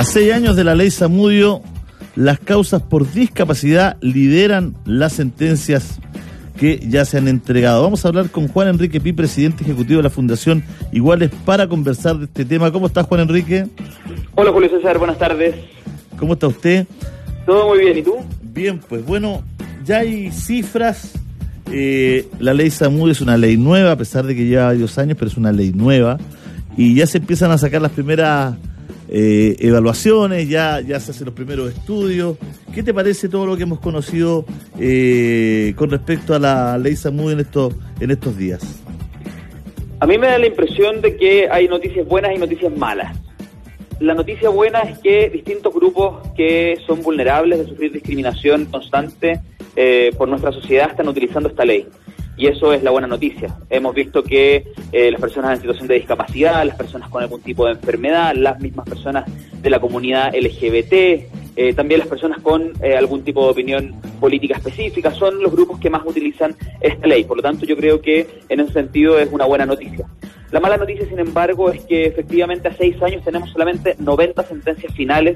A 6 años de la ley Zamudio, las causas por discapacidad lideran las sentencias que ya se han entregado. Vamos a hablar con Juan Enrique Pi, presidente ejecutivo de la Fundación Iguales, para conversar de este tema. ¿Cómo estás, Juan Enrique? Hola, Julio César, buenas tardes. ¿Cómo está usted? Todo muy bien, ¿y tú? Bien, pues bueno, ya hay cifras. La ley Zamudio es una ley nueva, a pesar de que lleva varios años, pero es una ley nueva. Y ya se empiezan a sacar las primeras evaluaciones, ya se hacen los primeros estudios. ¿Qué te parece todo lo que hemos conocido con respecto a la ley Zamudio en estos días? A mí me da la impresión de que hay noticias buenas y noticias malas. La noticia buena es que distintos grupos que son vulnerables de sufrir discriminación constante por nuestra sociedad están utilizando esta ley. Y eso es la buena noticia. Hemos visto que las personas en situación de discapacidad, las personas con algún tipo de enfermedad, las mismas personas de la comunidad LGBT, también las personas con algún tipo de opinión política específica, son los grupos que más utilizan esta ley. Por lo tanto, yo creo que en ese sentido es una buena noticia. La mala noticia, sin embargo, es que efectivamente a 6 años tenemos solamente 90 sentencias finales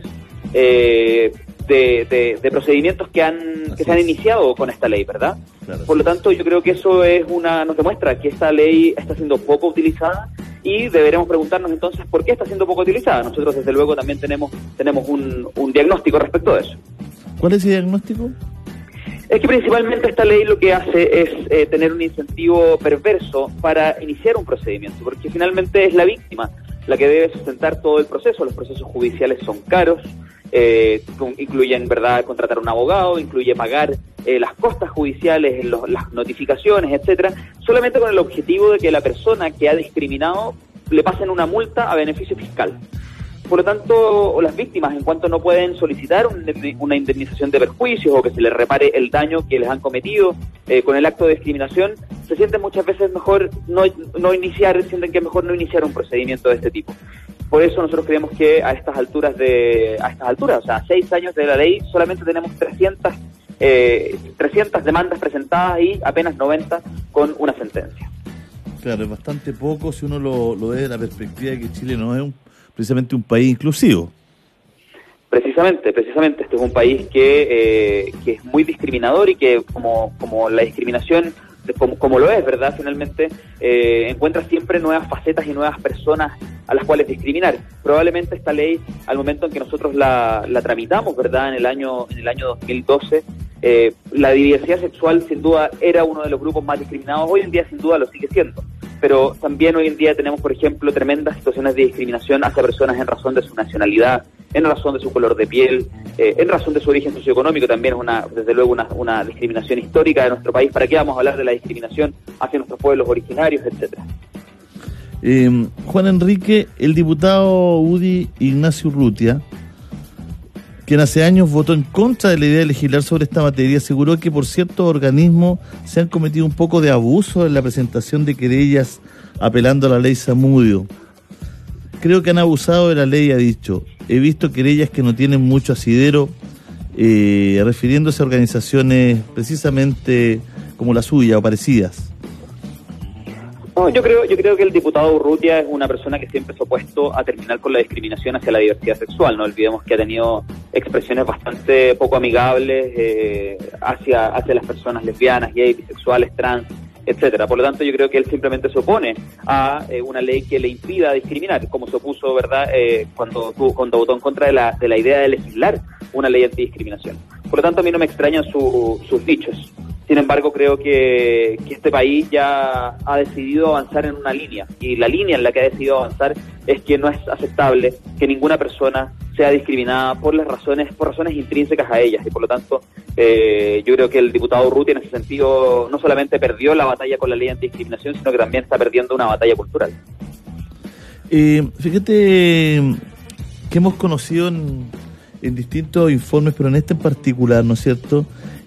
de procedimientos que se han iniciado con esta ley, ¿verdad? Claro. Por lo tanto, yo creo que eso nos demuestra que esta ley está siendo poco utilizada y deberemos preguntarnos entonces por qué está siendo poco utilizada. Nosotros, desde luego, también tenemos un diagnóstico respecto de eso. ¿Cuál es ese diagnóstico? Es que principalmente esta ley lo que hace es tener un incentivo perverso para iniciar un procedimiento, porque finalmente es la víctima la que debe sustentar todo el proceso. Los procesos judiciales son caros, incluyen, ¿verdad?, contratar un abogado, incluye pagar las costas judiciales, las notificaciones, etcétera, solamente con el objetivo de que la persona que ha discriminado le pasen una multa a beneficio fiscal. Por lo tanto, las víctimas, en cuanto no pueden solicitar una indemnización de perjuicios o que se les repare el daño que les han cometido con el acto de discriminación, se sienten muchas veces mejor sienten que es mejor no iniciar un procedimiento de este tipo. Por eso nosotros creemos que a estas alturas, o sea, a 6 años de la ley, solamente tenemos 300 demandas presentadas y apenas 90 con una sentencia. Claro, es bastante poco si uno lo ve desde la perspectiva de que Chile no es precisamente un país inclusivo. Precisamente, este es un país que es muy discriminador y que como la discriminación, como lo es, ¿verdad? Finalmente encuentra siempre nuevas facetas y nuevas personas a las cuales discriminar. Probablemente esta ley, al momento en que nosotros la tramitamos, ¿verdad?, en el año 2012, la diversidad sexual sin duda era uno de los grupos más discriminados. Hoy en día sin duda lo sigue siendo, pero también hoy en día tenemos, por ejemplo, tremendas situaciones de discriminación hacia personas en razón de su nacionalidad, en razón de su color de piel, en razón de su origen socioeconómico. También es desde luego una discriminación histórica de nuestro país. ¿Para qué vamos a hablar de la discriminación hacia nuestros pueblos originarios, etcétera? Juan Enrique, el diputado UDI Ignacio Urrutia, quien hace años votó en contra de la idea de legislar sobre esta materia, aseguró que por ciertos organismos se han cometido un poco de abuso en la presentación de querellas apelando a la ley Zamudio. Creo que han abusado de la ley, ha dicho. He visto querellas que no tienen mucho asidero, refiriéndose a organizaciones precisamente como la suya o parecidas. No, yo creo que el diputado Urrutia es una persona que siempre se ha opuesto a terminar con la discriminación hacia la diversidad sexual. No olvidemos que ha tenido expresiones bastante poco amigables hacia las personas lesbianas, gays, bisexuales, trans, etcétera. Por lo tanto, yo creo que él simplemente se opone a una ley que le impida discriminar, como se opuso, ¿verdad?, cuando votó en contra de la idea de legislar una ley antidiscriminación. Por lo tanto, a mí no me extrañan sus dichos. Sin embargo, creo que este país ya ha decidido avanzar en una línea, y la línea en la que ha decidido avanzar es que no es aceptable que ninguna persona sea discriminada por razones intrínsecas a ellas, y por lo tanto yo creo que el diputado Urrutia en ese sentido no solamente perdió la batalla con la ley antidiscriminación, sino que también está perdiendo una batalla cultural. Fíjate que hemos conocido en distintos informes, pero en este en particular, ¿no es cierto?,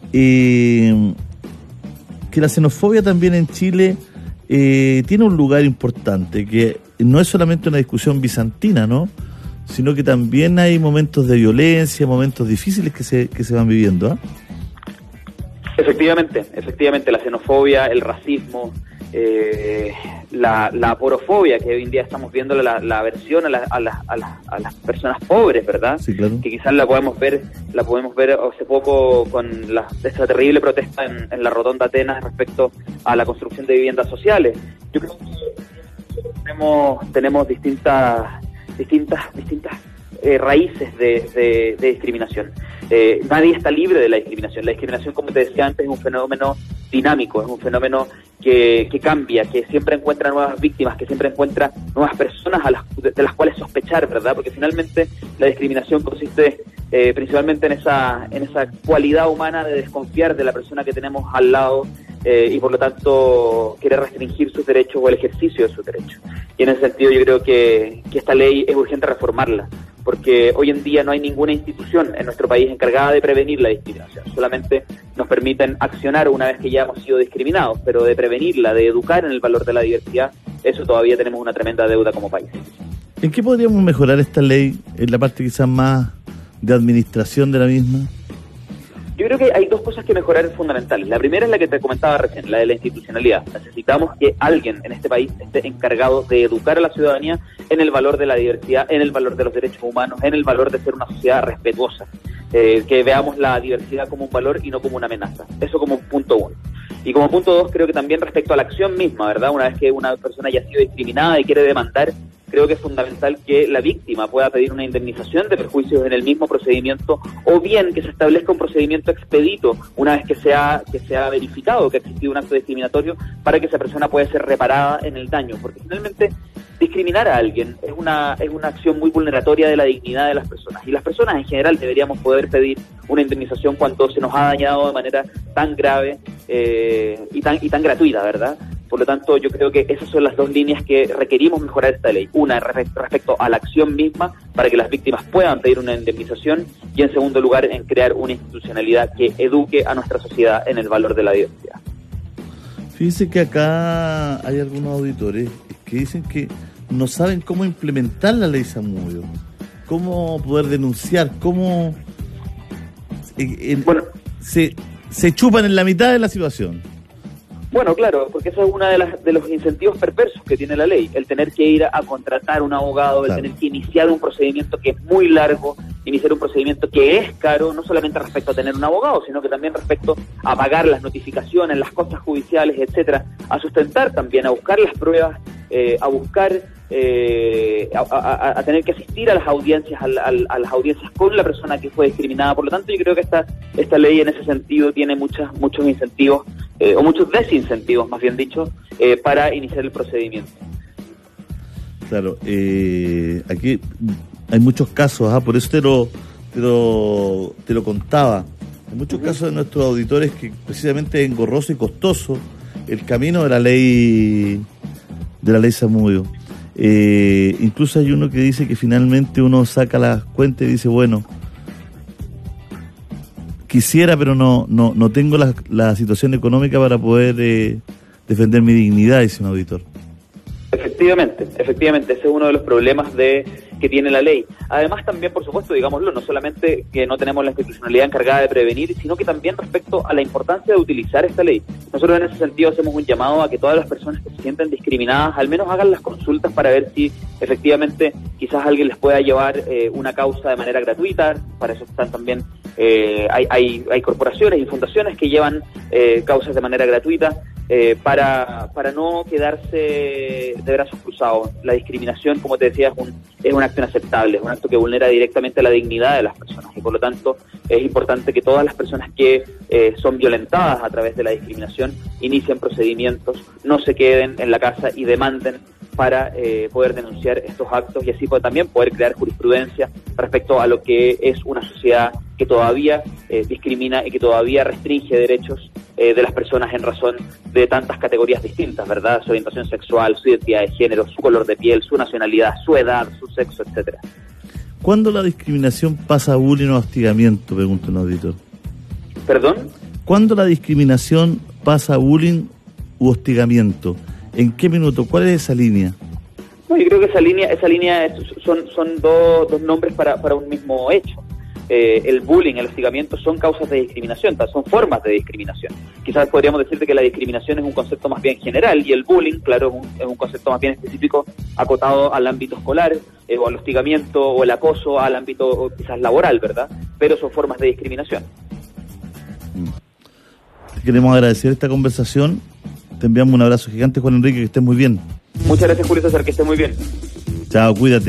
que la xenofobia también en Chile tiene un lugar importante, que no es solamente una discusión bizantina, ¿no?, sino que también hay momentos de violencia, momentos difíciles que se van viviendo, ¿eh? Efectivamente, la xenofobia, el racismo, la aporofobia, que hoy en día estamos viendo la aversión a las personas pobres, ¿verdad? Sí, claro. Que quizás la podemos ver hace poco con esta terrible protesta en la Rotonda Atenas respecto a la construcción de viviendas sociales. Yo creo que tenemos distintas raíces de discriminación. Nadie está libre de la discriminación. La discriminación, como te decía antes, es un fenómeno dinámico, es un fenómeno que cambia, que siempre encuentra nuevas víctimas, que siempre encuentra nuevas personas de las cuales sospechar, ¿verdad? Porque finalmente la discriminación consiste principalmente en esa cualidad humana de desconfiar de la persona que tenemos al lado y por lo tanto querer restringir sus derechos o el ejercicio de sus derechos. Y en ese sentido yo creo que esta ley es urgente reformarla, porque hoy en día no hay ninguna institución en nuestro país encargada de prevenir la discriminación. Solamente nos permiten accionar una vez que ya hemos sido discriminados, pero de prevenirla, de educar en el valor de la diversidad, eso todavía tenemos una tremenda deuda como país. ¿En qué podríamos mejorar esta ley? ¿En la parte quizás más de administración de la misma? Yo creo que hay dos cosas que mejorar fundamentales. La primera es la que te comentaba recién, la de la institucionalidad. Necesitamos que alguien en este país esté encargado de educar a la ciudadanía en el valor de la diversidad, en el valor de los derechos humanos, en el valor de ser una sociedad respetuosa. Que veamos la diversidad como un valor y no como una amenaza. Eso como un punto uno. Y como punto dos, creo que también respecto a la acción misma, ¿verdad? Una vez que una persona ya ha sido discriminada y quiere demandar, creo que es fundamental que la víctima pueda pedir una indemnización de perjuicios en el mismo procedimiento, o bien que se establezca un procedimiento expedito una vez que se ha verificado que ha existido un acto discriminatorio, para que esa persona pueda ser reparada en el daño, porque finalmente discriminar a alguien es una acción muy vulneratoria de la dignidad de las personas, y las personas en general deberíamos poder pedir una indemnización cuando se nos ha dañado de manera tan grave y tan gratuita, ¿verdad? Por lo tanto, yo creo que esas son las dos líneas que requerimos mejorar esta ley. Una, respecto a la acción misma, para que las víctimas puedan pedir una indemnización, y en segundo lugar, en crear una institucionalidad que eduque a nuestra sociedad en el valor de la diversidad. Fíjense que acá hay algunos auditores que dicen que no saben cómo implementar la ley Zamudio, cómo poder denunciar, cómo se chupan en la mitad de la situación. Bueno, claro, porque eso es uno de los incentivos perversos que tiene la ley, el tener que ir a contratar un abogado, el tener que iniciar un procedimiento que es muy largo, iniciar un procedimiento que es caro, no solamente respecto a tener un abogado, sino que también respecto a pagar las notificaciones, las costas judiciales, etcétera, a sustentar también, a buscar las pruebas, a buscar, a tener que asistir a las audiencias, a las audiencias con la persona que fue discriminada. Por lo tanto, yo creo que esta ley en ese sentido tiene muchos incentivos, o muchos desincentivos, más bien dicho, para iniciar el procedimiento. Claro, aquí hay muchos casos, por eso te lo contaba. Hay muchos casos de nuestros auditores que precisamente es engorroso y costoso el camino de la ley Zamudio. Incluso hay uno que dice que finalmente uno saca las cuentas y dice, bueno, quisiera, pero no tengo la situación económica para poder defender mi dignidad, dice un auditor. Efectivamente, ese es uno de los problemas que tiene la ley. Además también, por supuesto, digámoslo, no solamente que no tenemos la institucionalidad encargada de prevenir, sino que también respecto a la importancia de utilizar esta ley. Nosotros en ese sentido hacemos un llamado a que todas las personas que se sienten discriminadas al menos hagan las consultas para ver si efectivamente quizás alguien les pueda llevar una causa de manera gratuita. Para eso están también, hay corporaciones y fundaciones que llevan causas de manera gratuita. Para no quedarse de brazos cruzados. La discriminación, como te decía, es un acto inaceptable, es un acto que vulnera directamente la dignidad de las personas, y por lo tanto es importante que todas las personas que son violentadas a través de la discriminación inicien procedimientos, no se queden en la casa y demanden para poder denunciar estos actos, y así también poder crear jurisprudencia respecto a lo que es una sociedad que todavía discrimina y que todavía restringe derechos de las personas en razón de tantas categorías distintas, ¿verdad? Su orientación sexual, su identidad de género, su color de piel, su nacionalidad, su edad, su sexo, etcétera. ¿Cuándo la discriminación pasa a bullying o hostigamiento? Pregunta un auditor. ¿Perdón? ¿Cuándo la discriminación pasa a bullying u hostigamiento? ¿En qué minuto? ¿Cuál es esa línea? No, yo creo que esa línea son dos nombres para un mismo hecho. el bullying, el hostigamiento son causas de discriminación, son formas de discriminación. Quizás podríamos decirte que la discriminación es un concepto más bien general y el bullying, claro, es un concepto más bien específico acotado al ámbito escolar, o al hostigamiento o el acoso al ámbito quizás laboral, ¿verdad? Pero son formas de discriminación. Te queremos agradecer esta conversación. Te enviamos un abrazo gigante, Juan Enrique, que estés muy bien. Muchas gracias, Julio César, que estés muy bien. Chao, cuídate.